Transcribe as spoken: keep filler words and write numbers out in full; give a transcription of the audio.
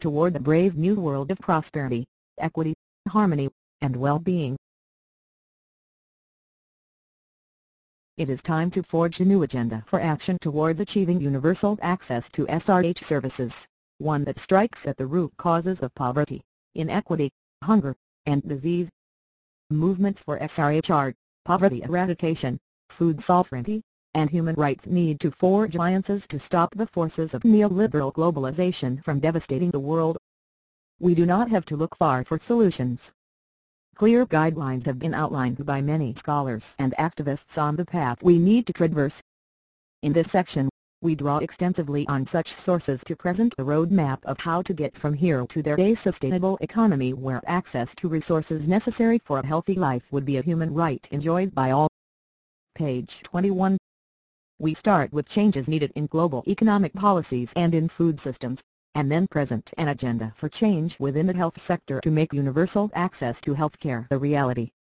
toward the brave new world of prosperity, equity, harmony, and well-being. It is time to forge a new agenda for action towards achieving universal access to S R H services, one that strikes at the root causes of poverty, inequity, hunger, and disease. Movements for S R H are poverty eradication, food sovereignty, and human rights need to forge alliances to stop the forces of neoliberal globalization from devastating the world. We do not have to look far for solutions. Clear guidelines have been outlined by many scholars and activists on the path we need to traverse. In this section, we draw extensively on such sources to present a roadmap of how to get from here to there a sustainable economy where access to resources necessary for a healthy life would be a human right enjoyed by all. Page twenty-one. We start with changes needed in global economic policies and in food systems, and then present an agenda for change within the health sector to make universal access to healthcare a reality.